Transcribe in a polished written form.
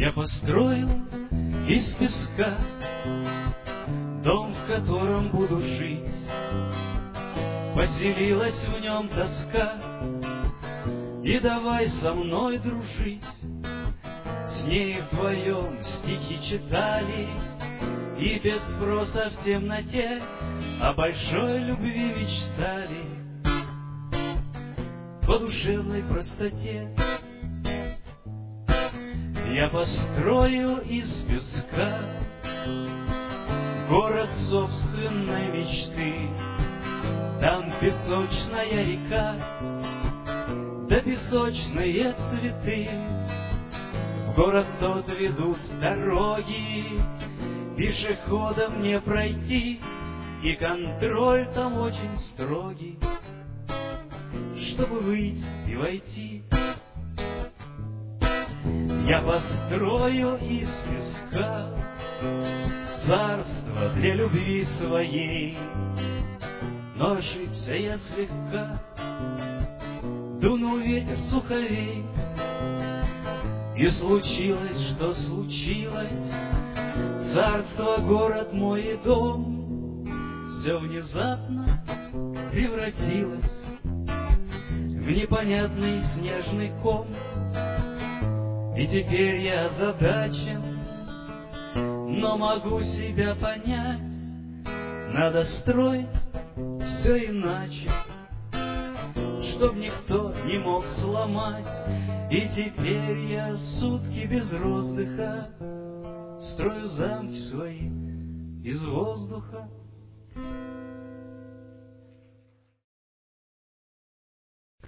Я построил из песка дом, в котором буду жить. Поселилась в нем тоска, и давай со мной дружить. С ней вдвоем стихи читали, и без спроса в темноте о большой любви мечтали. По душевной простоте я построил из песка город собственной мечты. Там песочная река, да песочные цветы. В город тот ведут дороги, пешеходам не пройти, и контроль там очень строгий, чтобы выйти и войти. Я построю из песка царство для любви своей, но ошибся я слегка, дунул ветер суховей, и случилось, что случилось. Царство, город мой и дом все внезапно превратилось в непонятный снежный ком. И теперь я озадачен, но могу себя понять. Надо строить все иначе, чтоб никто не мог сломать. И теперь я сутки без роздыха строю замки свои из воздуха.